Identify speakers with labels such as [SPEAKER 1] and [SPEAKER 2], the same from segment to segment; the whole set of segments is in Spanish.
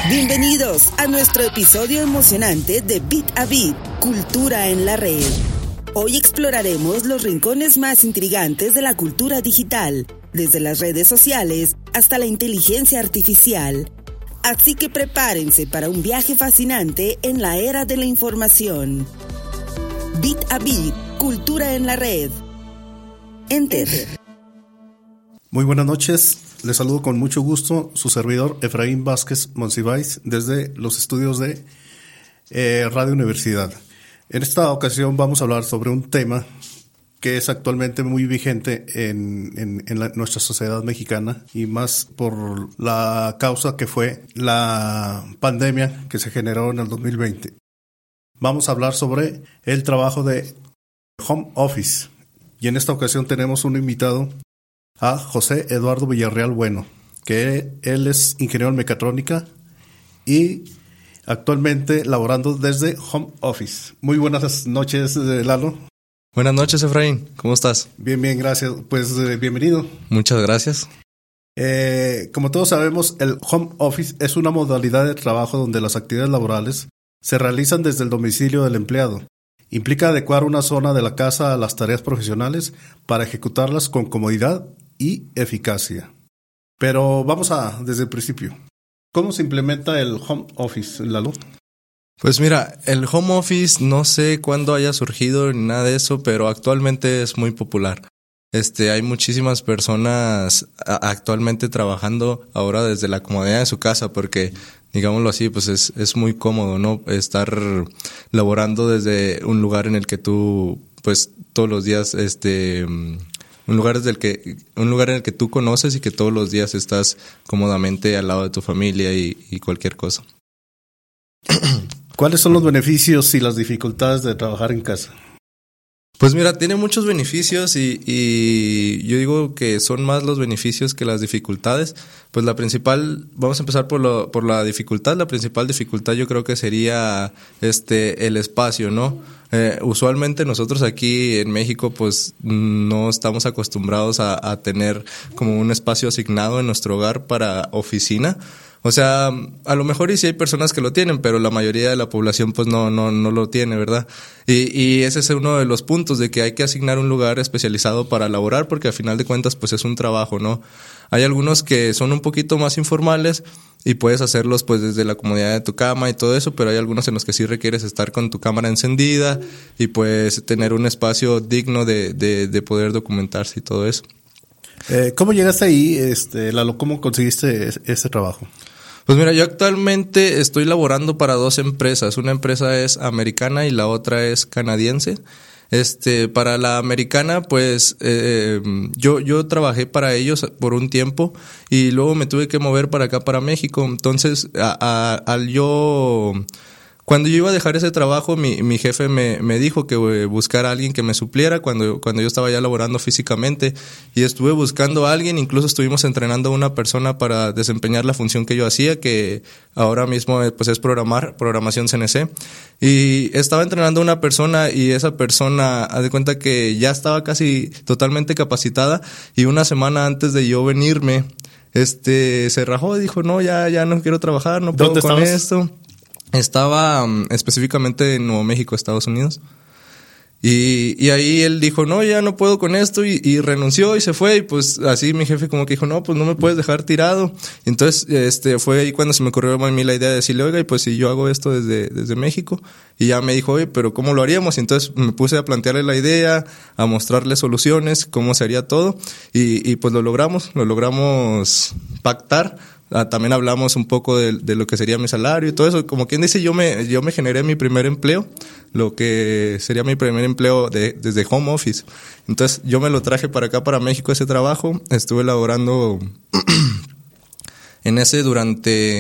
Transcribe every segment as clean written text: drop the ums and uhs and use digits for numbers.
[SPEAKER 1] Bienvenidos a nuestro episodio emocionante de Bit a Bit, Cultura en la Red. Hoy exploraremos los rincones más intrigantes de la cultura digital, desde las redes sociales hasta la inteligencia artificial. Así que prepárense para un viaje fascinante en la era de la información. Bit a Bit, Cultura en la Red. Enter.
[SPEAKER 2] Muy buenas noches, les saludo con mucho gusto su servidor Efraín Vázquez Monsiváis desde los estudios de Radio Universidad. En esta ocasión vamos a hablar sobre un tema que es actualmente muy vigente en nuestra sociedad mexicana y más por la causa que fue la pandemia que se generó en el 2020. Vamos a hablar sobre el trabajo de home office y en esta ocasión tenemos un invitado a José Eduardo Villarreal Bueno, que él es ingeniero en mecatrónica y actualmente laborando desde home office. Muy buenas noches, Lalo.
[SPEAKER 3] Buenas noches, Efraín. ¿Cómo estás?
[SPEAKER 2] Bien, gracias. Pues bienvenido.
[SPEAKER 3] Muchas gracias.
[SPEAKER 2] Como todos sabemos, el home office es una modalidad de trabajo donde las actividades laborales se realizan desde el domicilio del empleado. Implica adecuar una zona de la casa a las tareas profesionales para ejecutarlas con comodidad y eficacia. Pero vamos desde el principio. ¿Cómo se implementa el home office, Lalo?
[SPEAKER 3] Pues mira, el home office no sé cuándo haya surgido ni nada de eso, pero actualmente es muy popular. Hay muchísimas personas actualmente trabajando ahora desde la comodidad de su casa porque, digámoslo así, pues es muy cómodo, ¿no? Estar laborando desde un lugar en el que tú, pues todos los días, un lugar en el que tú conoces y que todos los días estás cómodamente al lado de tu familia y cualquier cosa.
[SPEAKER 2] ¿Cuáles son los beneficios y las dificultades de trabajar en casa?
[SPEAKER 3] Pues mira, tiene muchos beneficios y yo digo que son más los beneficios que las dificultades. Pues la principal, vamos a empezar por la dificultad. La principal dificultad yo creo que sería el espacio, ¿no? Usualmente nosotros aquí en México pues no estamos acostumbrados a tener como un espacio asignado en nuestro hogar para oficina. O sea, a lo mejor y sí hay personas que lo tienen, pero la mayoría de la población pues no lo tiene, ¿verdad? Y ese es uno de los puntos de que hay que asignar un lugar especializado para laborar porque al final de cuentas pues es un trabajo, ¿no? Hay algunos que son un poquito más informales y puedes hacerlos pues desde la comodidad de tu cama y todo eso, pero hay algunos en los que sí requieres estar con tu cámara encendida y pues tener un espacio digno de poder documentarse y todo eso.
[SPEAKER 2] ¿Cómo llegaste ahí, Lalo? ¿Cómo conseguiste ese trabajo?
[SPEAKER 3] Pues mira, yo actualmente estoy laborando para dos empresas. Una empresa es americana y la otra es canadiense. Para la americana, pues, yo trabajé para ellos por un tiempo y luego me tuve que mover para acá, para México. Entonces, cuando yo iba a dejar ese trabajo, mi jefe me dijo que buscara a alguien que me supliera cuando yo estaba ya laborando físicamente y estuve buscando a alguien, incluso estuvimos entrenando a una persona para desempeñar la función que yo hacía, que ahora mismo pues es programación CNC, y estaba entrenando a una persona y esa persona, haz de cuenta que ya estaba casi totalmente capacitada y una semana antes de yo venirme, se rajó y dijo, no, ya no quiero trabajar, no puedo con esto. Estaba específicamente en Nuevo México, Estados Unidos. Y ahí él dijo, no, ya no puedo con esto y renunció y se fue. Y pues así mi jefe como que dijo, no, pues no me puedes dejar tirado. Y entonces fue ahí cuando se me ocurrió a mí la idea de decirle, oiga, y pues si yo hago esto desde México. Y ya me dijo, oye, pero ¿cómo lo haríamos? Y entonces me puse a plantearle la idea, a mostrarle soluciones, cómo se haría todo. Y pues lo logramos pactar. También hablamos un poco de lo que sería mi salario y todo eso. Como quien dice, yo me generé mi primer empleo, lo que sería mi primer empleo desde home office. Entonces yo me lo traje para acá, para México, ese trabajo. Estuve laborando en ese durante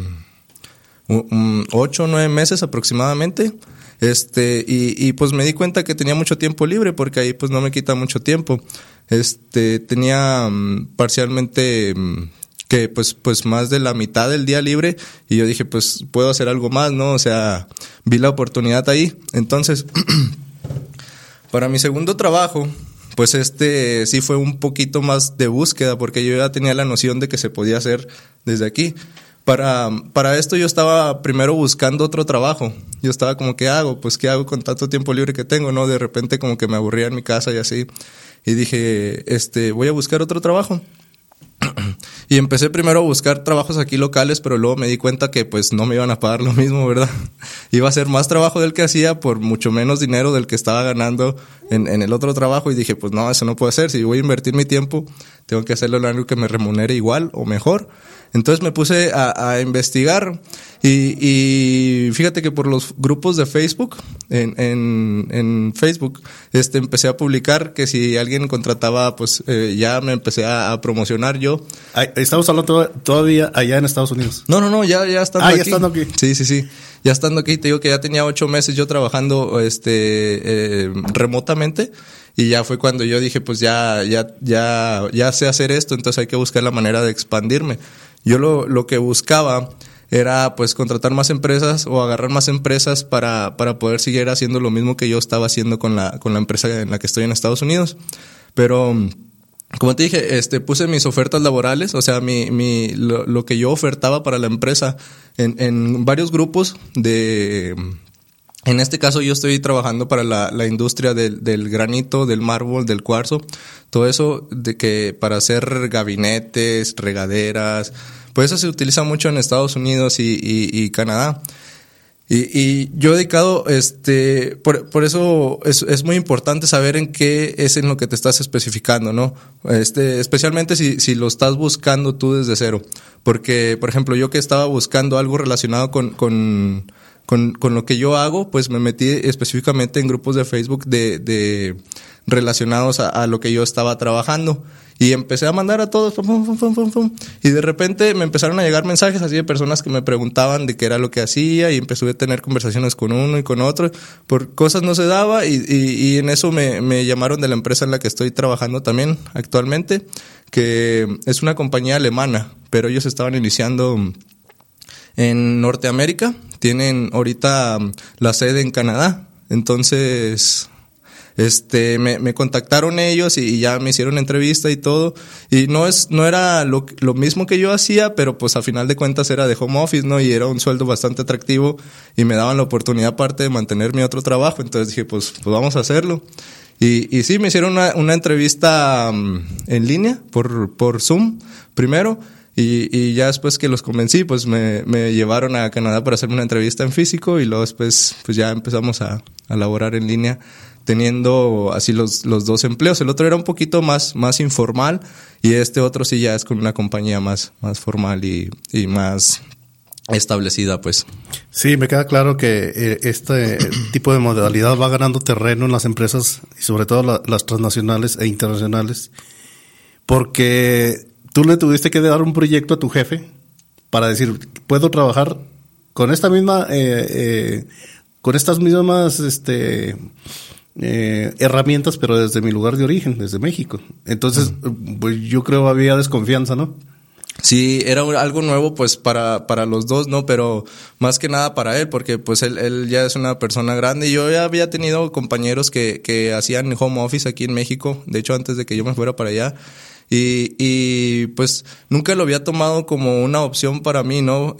[SPEAKER 3] 8 o 9 meses aproximadamente. Y pues me di cuenta que tenía mucho tiempo libre porque ahí pues no me quita mucho tiempo. Tenía parcialmente que pues más de la mitad del día libre y yo dije pues puedo hacer algo más, ¿no? O sea, vi la oportunidad ahí. Entonces, para mi segundo trabajo, pues sí fue un poquito más de búsqueda porque yo ya tenía la noción de que se podía hacer desde aquí. Para esto yo estaba primero buscando otro trabajo. Yo estaba como, ¿qué hago? Pues, ¿qué hago con tanto tiempo libre que tengo, no? De repente como que me aburría en mi casa y así. Y dije, voy a buscar otro trabajo. Y empecé primero a buscar trabajos aquí locales, pero luego me di cuenta que pues no me iban a pagar lo mismo, ¿verdad? Iba a ser más trabajo del que hacía por mucho menos dinero del que estaba ganando en el otro trabajo, y dije, pues no, eso no puede ser. Si voy a invertir mi tiempo, tengo que hacerlo en algo que me remunere igual o mejor. Entonces me puse a investigar y fíjate que por los grupos de Facebook, en Facebook, empecé a publicar que si alguien contrataba, pues ya me empecé a promocionar yo.
[SPEAKER 2] Estamos hablando todavía allá en Estados Unidos.
[SPEAKER 3] No, ya estando aquí.
[SPEAKER 2] Ya estando aquí.
[SPEAKER 3] Sí. Ya estando aquí, te digo que ya tenía 8 meses yo trabajando remotamente. Y ya fue cuando yo dije, pues ya sé hacer esto, entonces hay que buscar la manera de expandirme. Yo lo que buscaba era pues contratar más empresas o agarrar más empresas para poder seguir haciendo lo mismo que yo estaba haciendo con la empresa en la que estoy en Estados Unidos. Pero como te dije, puse mis ofertas laborales, o sea, lo que yo ofertaba para la empresa en varios grupos de... En este caso yo estoy trabajando para la industria del granito, del mármol, del cuarzo, todo eso de que para hacer gabinetes, regaderas, pues eso se utiliza mucho en Estados Unidos y Canadá. Y yo he dedicado, por eso es muy importante saber en qué es en lo que te estás especificando, ¿no? Especialmente si lo estás buscando tú desde cero. Porque, por ejemplo, yo que estaba buscando algo relacionado con lo que yo hago, pues me metí específicamente en grupos de Facebook de relacionados a lo que yo estaba trabajando. Y empecé a mandar a todos, y de repente me empezaron a llegar mensajes así de personas que me preguntaban de qué era lo que hacía, y empecé a tener conversaciones con uno y con otro. Por cosas no se daba, y en eso me llamaron de la empresa en la que estoy trabajando también actualmente, que es una compañía alemana, pero ellos estaban iniciando en Norteamérica, tienen ahorita la sede en Canadá. Entonces me contactaron ellos y ya me hicieron entrevista y todo, y no era lo mismo que yo hacía, pero pues a final de cuentas era de home office, ¿no? Y era un sueldo bastante atractivo y me daban la oportunidad aparte de mantener mi otro trabajo. Entonces dije, pues vamos a hacerlo. Y sí, me hicieron una entrevista en línea por Zoom primero. Y ya después que los convencí, pues me llevaron a Canadá para hacerme una entrevista en físico, y luego después pues ya empezamos a laborar en línea, teniendo así los 2 empleos. El otro era un poquito más informal, y otro sí ya es con una compañía más formal y más establecida, pues.
[SPEAKER 2] Sí, me queda claro que este tipo de modalidad va ganando terreno en las empresas, y sobre todo las transnacionales e internacionales, porque tú le tuviste que dar un proyecto a tu jefe para decir, puedo trabajar con esta misma, con estas mismas, herramientas, pero desde mi lugar de origen, desde México. Entonces, pues yo creo había desconfianza, ¿no?
[SPEAKER 3] Sí, era algo nuevo pues para los dos, ¿no? Pero más que nada para él, porque pues él ya es una persona grande, y yo ya había tenido compañeros que hacían home office aquí en México, de hecho antes de que yo me fuera para allá. Y pues nunca lo había tomado como una opción para mí, ¿no?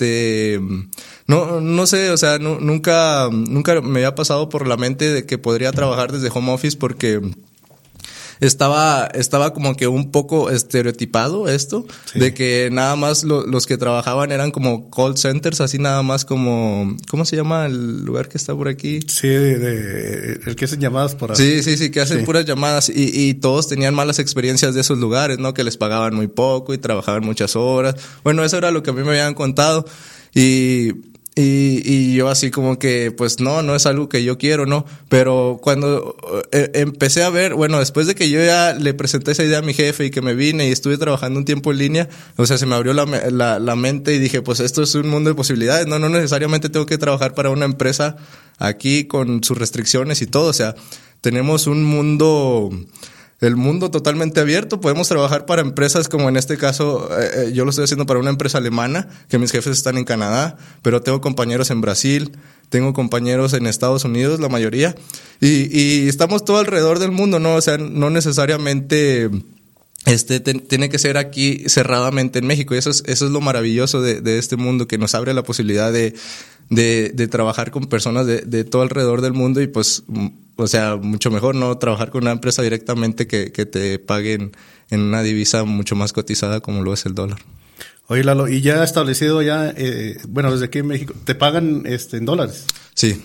[SPEAKER 3] No sé, o sea, nunca me había pasado por la mente de que podría trabajar desde home office, porque estaba como que un poco estereotipado esto, sí, de que nada más los que trabajaban eran como call centers, así nada más como, ¿cómo se llama el lugar que está por aquí?
[SPEAKER 2] Sí, el que hacen llamadas por
[SPEAKER 3] ahí. Sí, que hacen puras llamadas, y todos tenían malas experiencias de esos lugares, ¿no? Que les pagaban muy poco y trabajaban muchas horas. Bueno, eso era lo que a mí me habían contado, y yo así como que, pues no es algo que yo quiero, ¿no? Pero cuando empecé a ver, bueno, después de que yo ya le presenté esa idea a mi jefe y que me vine y estuve trabajando un tiempo en línea, o sea, se me abrió la mente, y dije, pues esto es un mundo de posibilidades, no necesariamente tengo que trabajar para una empresa aquí con sus restricciones y todo, o sea, tenemos el mundo totalmente abierto. Podemos trabajar para empresas como en este caso, yo lo estoy haciendo para una empresa alemana, que mis jefes están en Canadá, pero tengo compañeros en Brasil, tengo compañeros en Estados Unidos, la mayoría, y estamos todo alrededor del mundo, ¿no? O sea, no necesariamente tiene que ser aquí cerradamente en México. Y eso es lo maravilloso de este mundo, que nos abre la posibilidad de trabajar con personas de todo alrededor del mundo y pues, o sea, mucho mejor no trabajar con una empresa directamente que te paguen en una divisa mucho más cotizada como lo es el dólar.
[SPEAKER 2] Oye, Lalo, y ya establecido desde aquí en México, ¿te pagan en dólares?
[SPEAKER 3] Sí.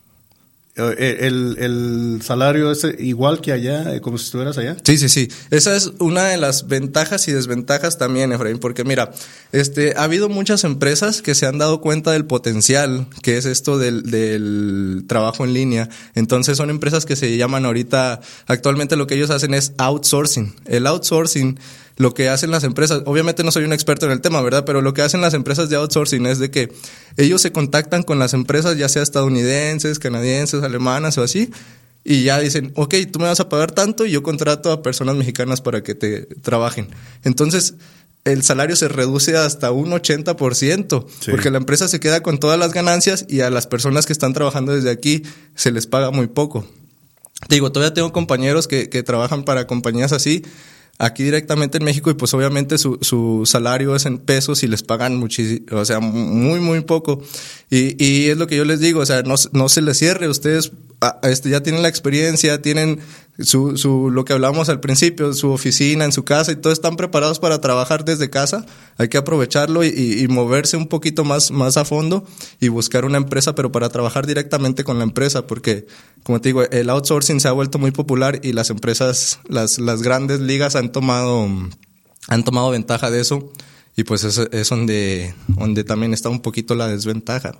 [SPEAKER 2] ¿El salario es igual que allá, como si estuvieras allá?
[SPEAKER 3] Sí. Esa es una de las ventajas y desventajas también, Efraín, porque mira, ha habido muchas empresas que se han dado cuenta del potencial que es esto del trabajo en línea. Entonces son empresas que se llaman actualmente lo que ellos hacen es outsourcing. El outsourcing, lo que hacen las empresas, obviamente no soy un experto en el tema, ¿verdad? Pero lo que hacen las empresas de outsourcing es de que ellos se contactan con las empresas, ya sea estadounidenses, canadienses, alemanas o así, y ya dicen, ok, tú me vas a pagar tanto y yo contrato a personas mexicanas para que te trabajen. Entonces, el salario se reduce hasta un 80%, sí, porque la empresa se queda con todas las ganancias y a las personas que están trabajando desde aquí se les paga muy poco. Te digo, todavía tengo compañeros que trabajan para compañías así, aquí directamente en México, y pues obviamente su salario es en pesos y les pagan muchísimo, o sea, muy, muy poco. Y es lo que yo les digo, o sea, no se les cierre. Ustedes ya tienen la experiencia, tienen lo que hablamos al principio, su oficina, en su casa, y todos están preparados para trabajar desde casa. Hay que aprovecharlo y moverse un poquito más a fondo y buscar una empresa, pero para trabajar directamente con la empresa, porque, como te digo, el outsourcing se ha vuelto muy popular y las empresas, las grandes ligas han tomado ventaja de eso, y pues es donde también está un poquito la desventaja.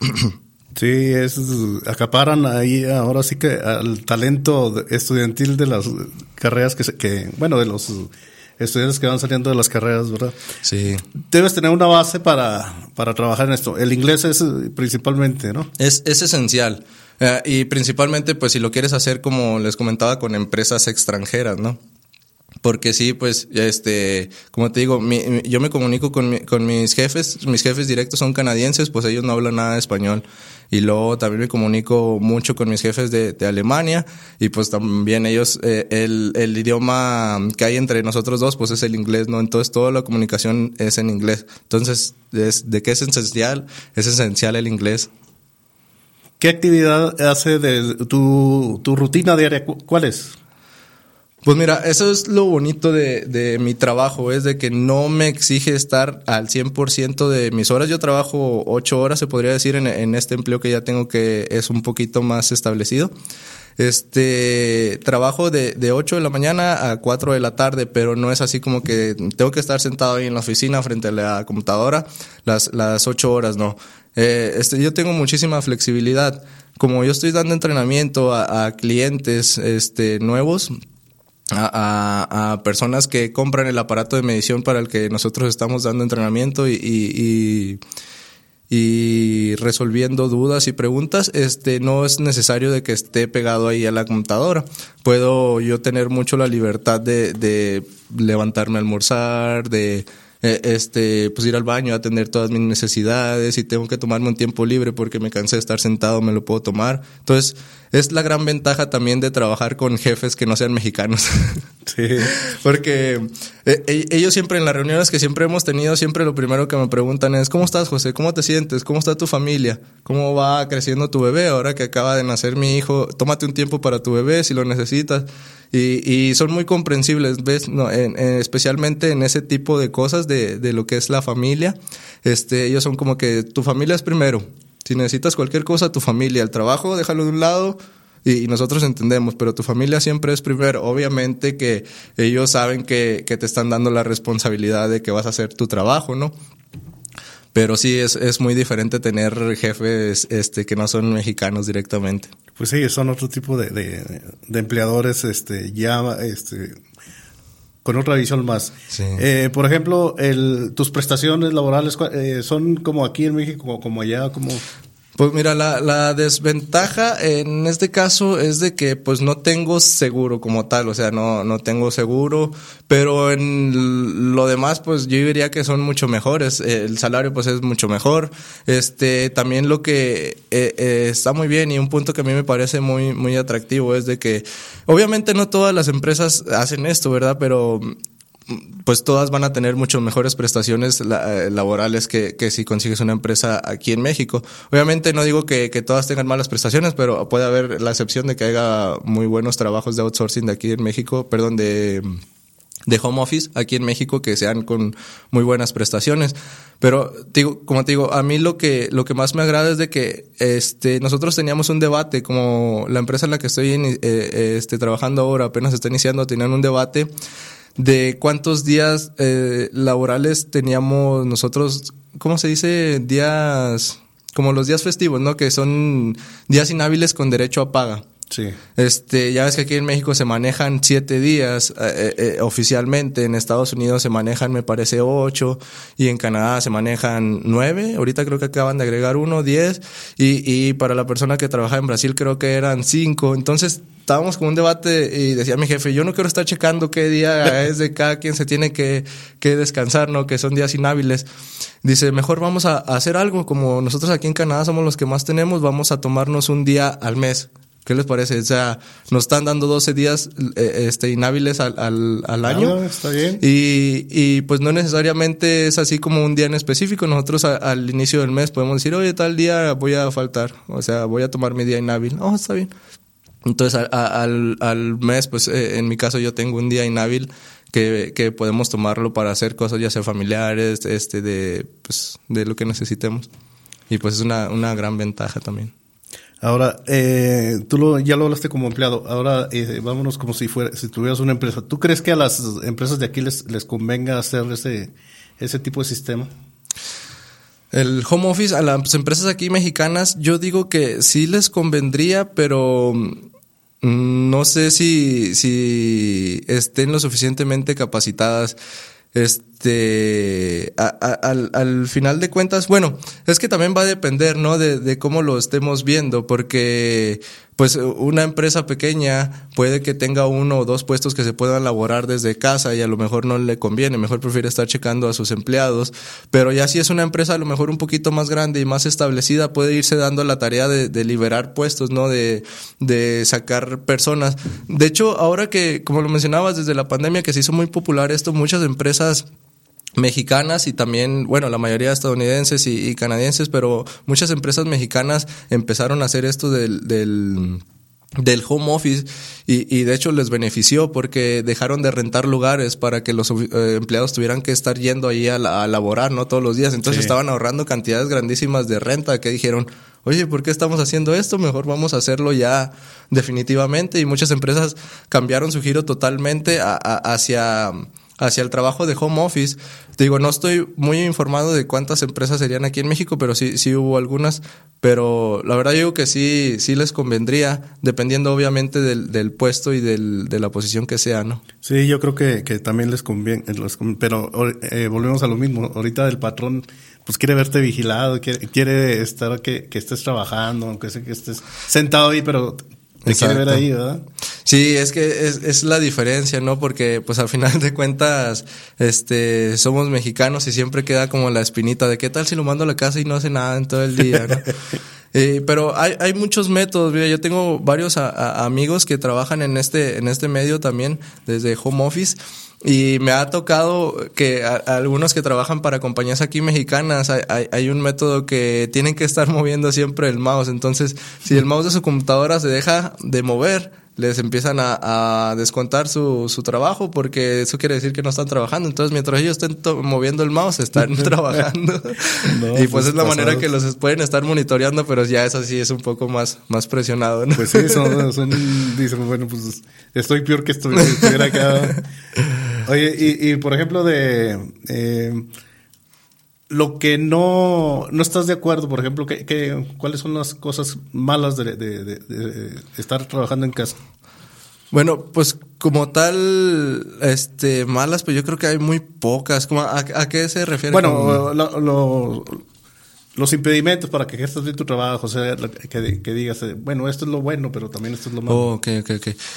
[SPEAKER 2] Sí, acaparan ahí ahora sí que al talento estudiantil de las carreras de los estudiantes que van saliendo de las carreras, ¿verdad?
[SPEAKER 3] Sí.
[SPEAKER 2] Debes tener una base para trabajar en esto. El inglés es principalmente, ¿no?
[SPEAKER 3] Es esencial. Y principalmente, pues, si lo quieres hacer, como les comentaba, con empresas extranjeras, ¿no? Porque sí, pues, como te digo, yo me comunico con mis jefes directos son canadienses, pues ellos no hablan nada de español. Y luego también me comunico mucho con mis jefes de Alemania, y pues también ellos, el idioma que hay entre nosotros dos, pues es el inglés, ¿no? Entonces toda la comunicación es en inglés. Entonces, ¿de qué es esencial? Es esencial el inglés.
[SPEAKER 2] ¿Qué actividad hace de tu rutina diaria? ¿Cuál es?
[SPEAKER 3] Pues mira, eso es lo bonito de mi trabajo, es de que no me exige estar al 100% de mis horas. Yo trabajo 8 horas, se podría decir, en este empleo que ya tengo, que es un poquito más establecido. Trabajo de 8 de la mañana a 4 de la tarde, pero no es así como que tengo que estar sentado ahí en la oficina frente a la computadora las 8 horas, no. Yo tengo muchísima flexibilidad. Como yo estoy dando entrenamiento a clientes nuevos, a personas que compran el aparato de medición para el que nosotros estamos dando entrenamiento y resolviendo dudas y preguntas, no es necesario de que esté pegado ahí a la computadora. Puedo yo tener mucho la libertad de levantarme a almorzar, de pues ir al baño a atender todas mis necesidades. Si tengo que tomarme un tiempo libre porque me cansé de estar sentado, me lo puedo tomar. Entonces, es la gran ventaja también de trabajar con jefes que no sean mexicanos.
[SPEAKER 2] Sí.
[SPEAKER 3] Porque ellos siempre, en las reuniones que siempre hemos tenido, siempre lo primero que me preguntan es: ¿cómo estás, José? ¿Cómo te sientes? ¿Cómo está tu familia? ¿Cómo va creciendo tu bebé? Ahora que acaba de nacer mi hijo, tómate un tiempo para tu bebé si lo necesitas. Y son muy comprensibles, ¿ves? No, especialmente en ese tipo de cosas de lo que es la familia. Ellos son como que tu familia es primero. Si necesitas cualquier cosa, tu familia, el trabajo, déjalo de un lado y nosotros entendemos, pero tu familia siempre es primero. Obviamente que ellos saben que te están dando la responsabilidad de que vas a hacer tu trabajo, ¿no? Pero sí es muy diferente tener jefes que no son mexicanos directamente.
[SPEAKER 2] Pues sí, son otro tipo de empleadores con otra visión más.
[SPEAKER 3] Sí.
[SPEAKER 2] Por ejemplo, tus prestaciones laborales son como aquí en México, como allá, como...
[SPEAKER 3] Pues mira, la desventaja en este caso es de que pues no tengo seguro como tal, o sea, no tengo seguro, pero en lo demás pues yo diría que son mucho mejores. El salario pues es mucho mejor. También lo que está muy bien, y un punto que a mí me parece muy muy atractivo, es de que obviamente no todas las empresas hacen esto, ¿verdad? Pero pues todas van a tener mucho mejores prestaciones laborales que si consigues una empresa aquí en México. Obviamente no digo que todas tengan malas prestaciones, pero puede haber la excepción de que haya muy buenos trabajos de outsourcing de aquí en México, de home office aquí en México que sean con muy buenas prestaciones. Pero como te digo, a mí lo que más me agrada es de que nosotros teníamos un debate, como la empresa en la que estoy trabajando ahora apenas está iniciando, tenían un debate de cuántos días laborales teníamos nosotros, ¿cómo se dice? Días, como los días festivos, ¿no? Que son días inhábiles con derecho a paga.
[SPEAKER 2] Sí.
[SPEAKER 3] Ya ves que aquí en México se manejan 7 días oficialmente, en Estados Unidos se manejan, me parece, 8, y en Canadá se manejan 9, ahorita creo que acaban de agregar 1, 10, y para la persona que trabaja en Brasil creo que eran 5, entonces estábamos con un debate y decía mi jefe, yo no quiero estar checando qué día es de cada quien se tiene que descansar, ¿no? Que son días inhábiles. Dice, mejor vamos a hacer algo, como nosotros aquí en Canadá somos los que más tenemos, vamos a tomarnos un día al mes. ¿Qué les parece? O sea, nos están dando 12 días inhábiles al año.
[SPEAKER 2] Está bien.
[SPEAKER 3] Y pues no necesariamente es así como un día en específico. Nosotros al inicio del mes podemos decir, oye, tal día voy a faltar. O sea, voy a tomar mi día inhábil. Oh, está bien. Entonces al mes, pues en mi caso yo tengo un día inhábil que podemos tomarlo para hacer cosas ya sea familiares, de lo que necesitemos. Y pues es una gran ventaja también.
[SPEAKER 2] Ahora, ya lo hablaste como empleado. Ahora, vámonos como si tuvieras una empresa. ¿Tú crees que a las empresas de aquí les convenga hacer ese tipo de sistema?
[SPEAKER 3] El home office a las empresas aquí mexicanas, yo digo que sí les convendría, pero no sé si estén lo suficientemente capacitadas. Al final de cuentas, bueno, es que también va a depender, ¿no? De cómo lo estemos viendo, porque pues una empresa pequeña puede que tenga 1 o 2 puestos que se puedan laborar desde casa y a lo mejor no le conviene, mejor prefiere estar checando a sus empleados, pero ya si es una empresa a lo mejor un poquito más grande y más establecida, puede irse dando la tarea de liberar puestos, ¿no? De sacar personas. De hecho, ahora que, como lo mencionabas, desde la pandemia que se hizo muy popular esto, muchas empresas mexicanas y también, bueno, la mayoría estadounidenses y canadienses, pero muchas empresas mexicanas empezaron a hacer esto del home office y de hecho les benefició porque dejaron de rentar lugares para que los empleados tuvieran que estar yendo ahí a laborar, ¿no? Todos los días. Entonces estaban ahorrando cantidades grandísimas de renta que dijeron, oye, ¿por qué estamos haciendo esto? Mejor vamos a hacerlo ya definitivamente. Y muchas empresas cambiaron su giro totalmente hacia el trabajo de home office. Te digo, no estoy muy informado de cuántas empresas serían aquí en México, pero sí hubo algunas. Pero la verdad yo digo que sí les convendría, dependiendo obviamente del puesto y de la posición que sea, ¿no? Sí,
[SPEAKER 2] yo creo que también les conviene, pero volvemos a lo mismo. Ahorita el patrón pues quiere verte vigilado, quiere estar que estés trabajando, aunque sea que estés sentado ahí, pero te quiere ver ahí, ¿verdad?
[SPEAKER 3] Sí, es que es la diferencia, ¿no? Porque pues al final de cuentas somos mexicanos y siempre queda como la espinita de qué tal si lo mando a la casa y no hace nada en todo el día, ¿no? Pero hay muchos métodos. Mira, yo tengo varios amigos que trabajan en este medio también desde home office. Y me ha tocado que algunos que trabajan para compañías aquí mexicanas hay un método que tienen que estar moviendo siempre el mouse. Entonces, si el mouse de su computadora se deja de mover, les empiezan a descontar su trabajo porque eso quiere decir que no están trabajando. Entonces, mientras ellos estén moviendo el mouse, están trabajando. No, y pues es la manera que los pueden estar monitoreando, pero ya eso sí es un poco más presionado, ¿no?
[SPEAKER 2] Pues sí, dicen, bueno, pues estoy peor que estuviera acá. Oye, y por ejemplo lo que no estás de acuerdo, por ejemplo, ¿cuáles son las cosas malas de estar trabajando en casa?
[SPEAKER 3] Bueno, pues como tal, malas, pues yo creo que hay muy pocas. ¿A qué se refiere?
[SPEAKER 2] Bueno, los impedimentos para que ejerzas bien tu trabajo, o sea, que digas, bueno, esto es lo bueno, pero también esto es lo malo.
[SPEAKER 3] Oh, okay.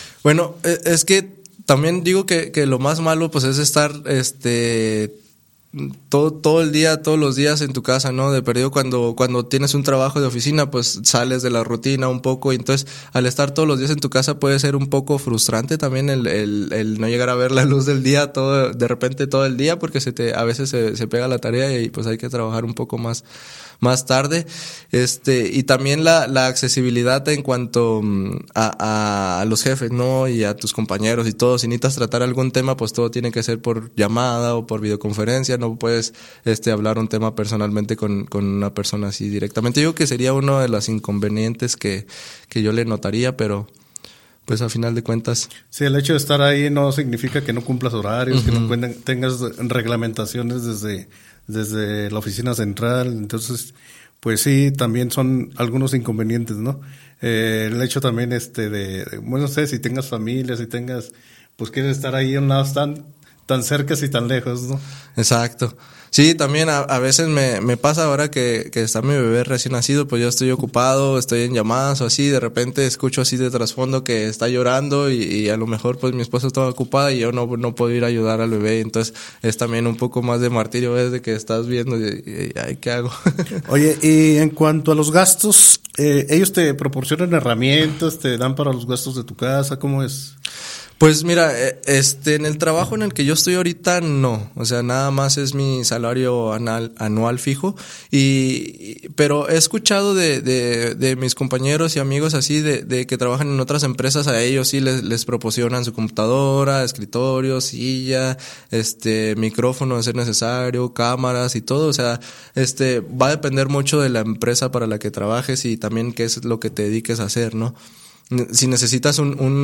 [SPEAKER 3] Bueno, es que también digo que lo más malo, pues, es estar, todo el día, todos los días en tu casa, ¿no? De perdido cuando tienes un trabajo de oficina, pues sales de la rutina un poco, y entonces al estar todos los días en tu casa puede ser un poco frustrante también el no llegar a ver la luz del día de repente todo el día, porque a veces se pega la tarea y pues hay que trabajar un poco más tarde. Y también la accesibilidad en cuanto a los jefes, ¿no? Y a tus compañeros y todo. Si necesitas tratar algún tema, pues todo tiene que ser por llamada o por videoconferencia. No puedes hablar un tema personalmente con una persona así directamente. Yo creo que sería uno de los inconvenientes que yo le notaría, pero pues a final de cuentas.
[SPEAKER 2] Sí, el hecho de estar ahí no significa que no cumplas horarios, que no tengas reglamentaciones desde la oficina central. Entonces, pues sí, también son algunos inconvenientes, ¿no? El hecho también bueno, no sé, si tengas familia, pues quieres estar ahí en lados tan cerca y tan lejos, ¿no?
[SPEAKER 3] Exacto. Sí, también a veces me pasa ahora que está mi bebé recién nacido, pues yo estoy ocupado, estoy en llamadas o así, de repente escucho así de trasfondo que está llorando y a lo mejor pues mi esposa está ocupada y yo no puedo ir a ayudar al bebé, entonces es también un poco más de martirio desde que estás viendo y ay, ¿qué hago?
[SPEAKER 2] Oye, y en cuanto a los gastos, ¿ellos te proporcionan herramientas, te dan para los gastos de tu casa? ¿Cómo es?
[SPEAKER 3] Pues mira, en el trabajo en el que yo estoy ahorita no, o sea, nada más es mi salario anual fijo, pero he escuchado de mis compañeros y amigos así de que trabajan en otras empresas, a ellos sí les proporcionan su computadora, escritorio, silla, micrófono de ser necesario, cámaras y todo, o sea, va a depender mucho de la empresa para la que trabajes y también qué es lo que te dediques a hacer, ¿no? Si necesitas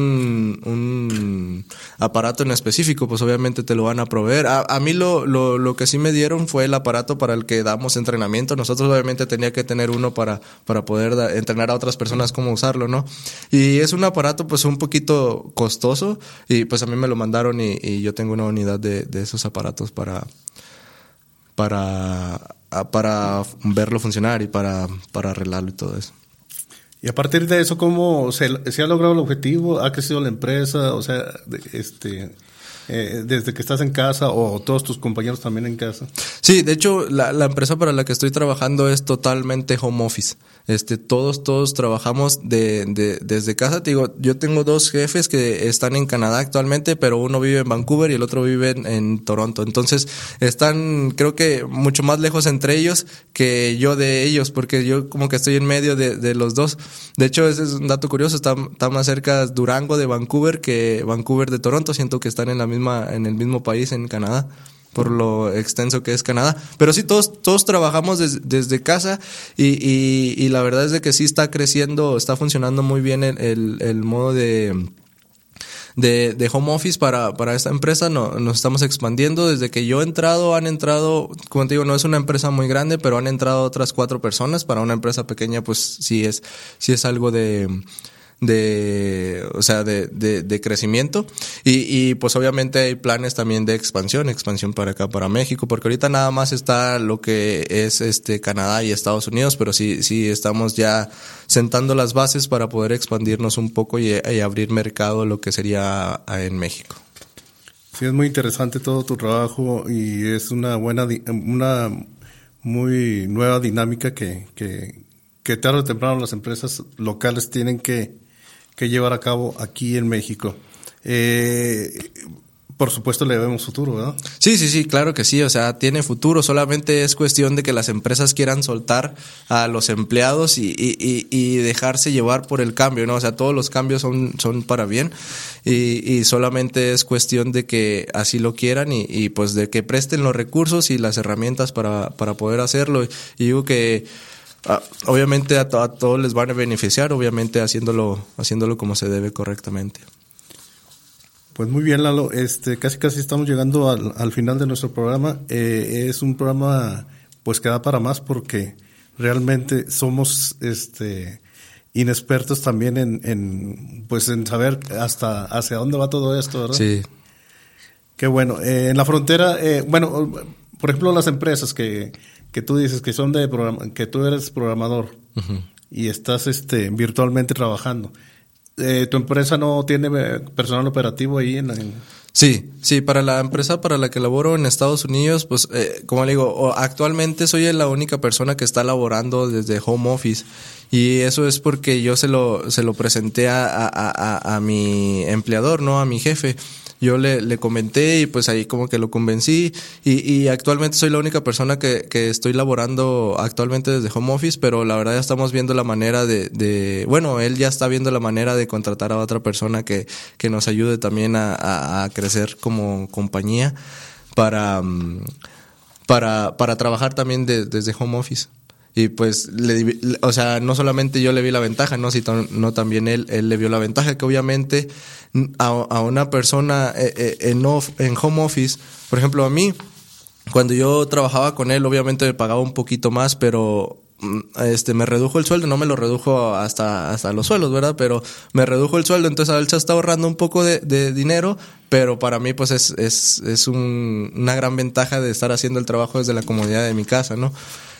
[SPEAKER 3] un aparato en específico, pues obviamente te lo van a proveer. A mí lo que sí me dieron fue el aparato para el que damos entrenamiento. Nosotros obviamente tenía que tener uno para poder entrenar a otras personas cómo usarlo, ¿no? Y es un aparato pues un poquito costoso y pues a mí me lo mandaron y yo tengo una unidad de esos aparatos para verlo funcionar y para arreglarlo y todo eso.
[SPEAKER 2] Y a partir de eso, ¿cómo se ha logrado el objetivo? ¿Ha crecido la empresa? O sea, desde que estás en casa o todos tus compañeros también en casa.
[SPEAKER 3] Sí, de hecho, la empresa para la que estoy trabajando es totalmente home office. Todos trabajamos desde casa. Te digo, yo tengo 2 jefes que están en Canadá actualmente, pero uno vive en Vancouver y el otro vive en Toronto. Entonces, están, creo que mucho más lejos entre ellos que yo de ellos, porque yo como que estoy en medio de los dos. De hecho, ese es un dato curioso, está más cerca Durango de Vancouver que Vancouver de Toronto. Siento que están en el mismo país, en Canadá, por lo extenso que es Canadá. Pero sí, todos trabajamos desde casa y la verdad es de que sí está creciendo, está funcionando muy bien el modo de home office para esta empresa. Nos estamos expandiendo. Desde que yo han entrado, como te digo, no es una empresa muy grande, pero han entrado otras 4 personas. Para una empresa pequeña, pues sí es algo de crecimiento y pues obviamente hay planes también de expansión para acá, para México, porque ahorita nada más está lo que es Canadá y Estados Unidos, pero sí estamos ya sentando las bases para poder expandirnos un poco y abrir mercado, lo que sería en México.
[SPEAKER 2] Sí, es muy interesante todo tu trabajo y es una muy nueva dinámica que tarde o temprano las empresas locales tienen que llevar a cabo aquí en México. Por supuesto le vemos futuro, ¿verdad?
[SPEAKER 3] Sí, claro que sí, o sea, tiene futuro, solamente es cuestión de que las empresas quieran soltar a los empleados y dejarse llevar por el cambio, ¿no? O sea, todos los cambios son para bien y solamente es cuestión de que así lo quieran y pues de que presten los recursos y las herramientas para poder hacerlo. Y digo que obviamente a todos les van a beneficiar, obviamente haciéndolo como se debe correctamente.
[SPEAKER 2] Pues muy bien, Lalo, casi estamos llegando al final de nuestro programa. Es un programa pues que da para más porque realmente somos inexpertos también en saber hacia dónde va todo esto, ¿verdad?
[SPEAKER 3] Sí.
[SPEAKER 2] Qué bueno. En la frontera, por ejemplo, las empresas que tú dices que son que tú eres programador uh-huh. y estás virtualmente trabajando. ¿Tu empresa no tiene personal operativo ahí
[SPEAKER 3] Sí, para la empresa para la que laboro en Estados Unidos, pues como le digo, actualmente soy la única persona que está laborando desde home office, y eso es porque yo se lo presenté a mi empleador, ¿no? A mi jefe. Yo le comenté y pues ahí como que lo convencí, y actualmente soy la única persona que estoy laborando actualmente desde home office, pero la verdad ya estamos viendo la manera bueno, él ya está viendo la manera de contratar a otra persona que nos ayude también a crecer como compañía para trabajar también desde home office. Y pues, o sea, no solamente yo le vi la ventaja, ¿no? Sino también él le vio la ventaja, que obviamente a una persona en home office, por ejemplo, a mí, cuando yo trabajaba con él, obviamente me pagaba un poquito más, pero me redujo el sueldo, no me lo redujo hasta los sueldos, ¿verdad? Pero me redujo el sueldo, entonces él se está ahorrando un poco de dinero, pero para mí pues es una gran ventaja de estar haciendo el trabajo desde la comodidad de mi casa, ¿no?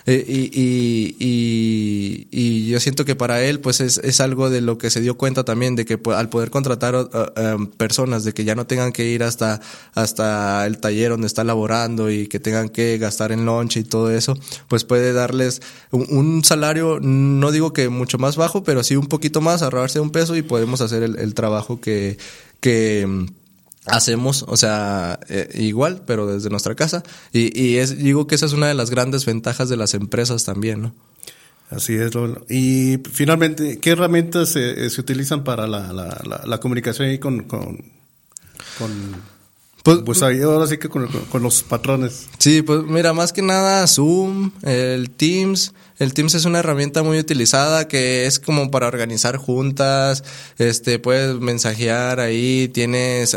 [SPEAKER 3] Y yo siento que para él pues es algo de lo que se dio cuenta también, de que al poder contratar personas, de que ya no tengan que ir hasta el taller donde está laborando y que tengan que gastar en lunch y todo eso, pues puede darles un salario, no digo que mucho más bajo, pero sí un poquito más, ahorrarse un peso, y podemos hacer el trabajo que hacemos, o sea, igual, pero desde nuestra casa. Digo que esa es una de las grandes ventajas de las empresas también, ¿no?
[SPEAKER 2] Así es. Y finalmente, ¿qué herramientas se utilizan para la comunicación ahí con pues ahí, ahora sí que con los patrones? Sí,
[SPEAKER 3] pues mira, más que nada Zoom, el Teams. El Teams es una herramienta muy utilizada que es como para organizar juntas, puedes mensajear ahí, tienes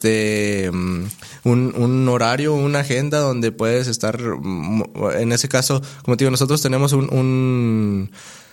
[SPEAKER 3] un horario, una agenda donde puedes estar, en ese caso, como te digo, nosotros tenemos un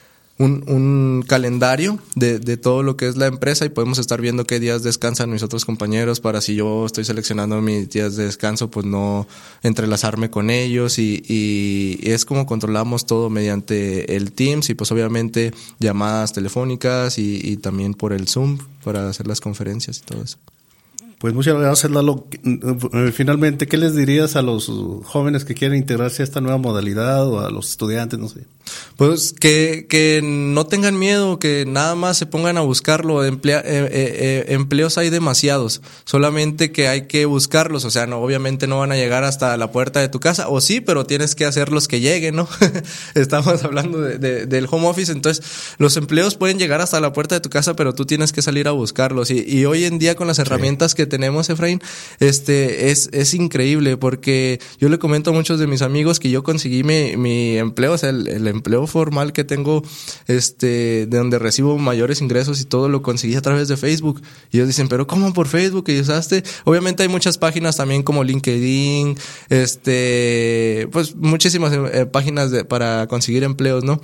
[SPEAKER 3] calendario de todo lo que es la empresa, y podemos estar viendo qué días descansan mis otros compañeros, para si yo estoy seleccionando mis días de descanso, pues no entrelazarme con ellos, y es como controlamos todo mediante el Teams, y pues obviamente llamadas telefónicas y también por el Zoom para hacer las conferencias y todo eso.
[SPEAKER 2] Pues muchas gracias, Lalo. Finalmente, ¿qué les dirías a los jóvenes que quieren integrarse a esta nueva modalidad, o a los estudiantes, no sé?
[SPEAKER 3] Pues que no tengan miedo, que nada más se pongan a buscarlo. Empleos hay demasiados, solamente que hay que buscarlos. O sea, no, obviamente no van a llegar hasta la puerta de tu casa, o sí, pero tienes que hacerlos que lleguen, ¿no? Estamos hablando del home office, entonces los empleos pueden llegar hasta la puerta de tu casa, pero tú tienes que salir a buscarlos. Y hoy en día, con las herramientas que tenemos, Efraín, es increíble, porque yo le comento a muchos de mis amigos que yo conseguí mi empleo, o sea, el empleo formal que tengo, de donde recibo mayores ingresos y todo, lo conseguí a través de Facebook. Y ellos dicen, pero ¿cómo por Facebook? ¿Y usaste? Obviamente hay muchas páginas también como LinkedIn, pues muchísimas páginas para conseguir empleos, ¿no?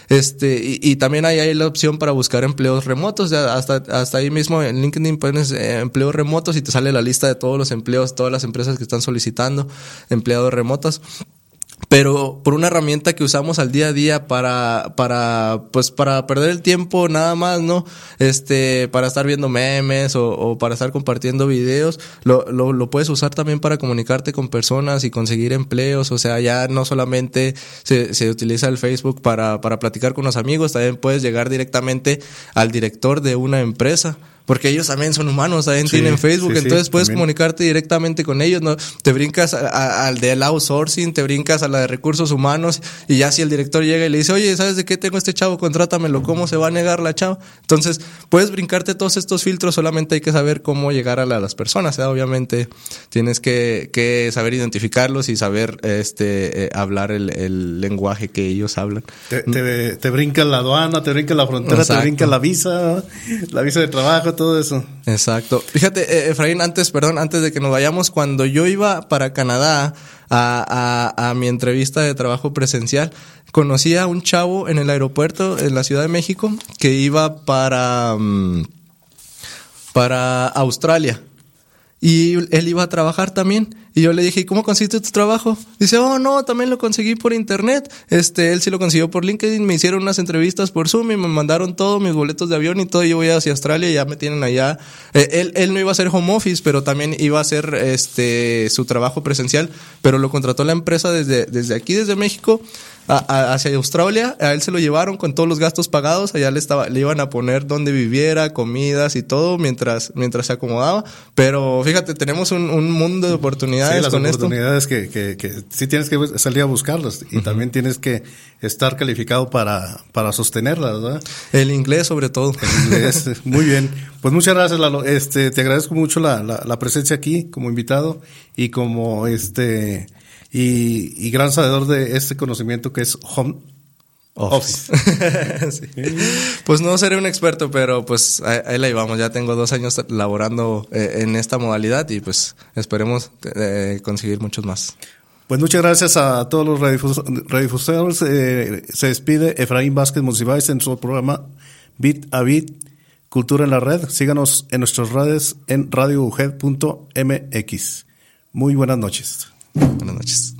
[SPEAKER 3] Y también hay la opción para buscar empleos remotos, hasta ahí mismo en LinkedIn pones empleos remotos y te sale la lista de todos los empleos, todas las empresas que están solicitando empleados remotos. Pero por una herramienta que usamos al día a día para perder el tiempo nada más, ¿no? Para estar viendo memes o para estar compartiendo videos, lo puedes usar también para comunicarte con personas y conseguir empleos. O sea, ya no solamente se utiliza el Facebook para platicar con los amigos, también puedes llegar directamente al director de una empresa, porque ellos también son humanos, también tienen Facebook, entonces puedes comunicarte directamente con ellos, ¿no? Te brincas al del outsourcing, te brincas a la de recursos humanos, y ya si el director llega y le dice, oye, ¿sabes de qué tengo este chavo? Contrátamelo, ¿cómo se va a negar la chava? Entonces, puedes brincarte todos estos filtros, solamente hay que saber cómo llegar a las personas, ¿eh? Obviamente, tienes que saber identificarlos y saber hablar el lenguaje que ellos hablan.
[SPEAKER 2] Te brinca la aduana, te brinca la frontera, exacto, te brinca la visa de trabajo, todo eso.
[SPEAKER 3] Exacto. Fíjate, Efraín, antes de que nos vayamos, cuando yo iba para Canadá a mi entrevista de trabajo presencial, conocí a un chavo en el aeropuerto en la Ciudad de México que iba para Australia. Y él iba a trabajar también. Y yo le dije, ¿y cómo conseguiste tu trabajo? Dice, oh, no, también lo conseguí por internet. Él sí lo consiguió por LinkedIn. Me hicieron unas entrevistas por Zoom y me mandaron todo, mis boletos de avión y todo. Yo voy hacia Australia y ya me tienen allá. Él no iba a hacer home office, pero también iba a hacer su trabajo presencial. Pero lo contrató la empresa desde aquí, desde México, hacia Australia. A él se lo llevaron con todos los gastos pagados. Allá le iban a poner donde viviera, comidas y todo mientras se acomodaba. Pero fíjate, tenemos un mundo de oportunidades con esto.
[SPEAKER 2] Sí, las oportunidades que sí tienes que salir a buscarlas y también tienes que estar calificado para sostenerlas, ¿verdad? El
[SPEAKER 3] inglés sobre todo.
[SPEAKER 2] El inglés, muy bien. Pues muchas gracias, Lalo. Te agradezco mucho la presencia aquí como invitado y como y gran sabedor de este conocimiento que es home office.
[SPEAKER 3] Sí. Pues no seré un experto, pero pues ahí la llevamos. Ya tengo 2 años laborando en esta modalidad y pues esperemos conseguir muchos más.
[SPEAKER 2] Pues muchas gracias a todos los radiodifusores. Se despide Efraín Vázquez Monsiváis en su programa Bit a Bit, Cultura en la Red. Síganos en nuestras redes en radiouged.mx. Muy buenas noches.
[SPEAKER 3] Buenas noches.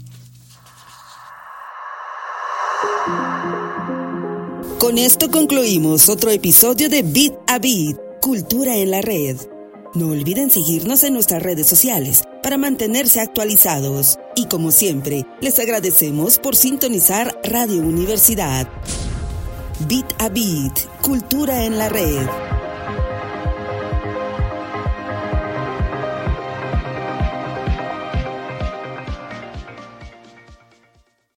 [SPEAKER 1] Con esto concluimos otro episodio de Bit a Bit, Cultura en la Red. No olviden seguirnos en nuestras redes sociales para mantenerse actualizados. Y como siempre, les agradecemos por sintonizar Radio Universidad. Bit a Bit, Cultura en la Red.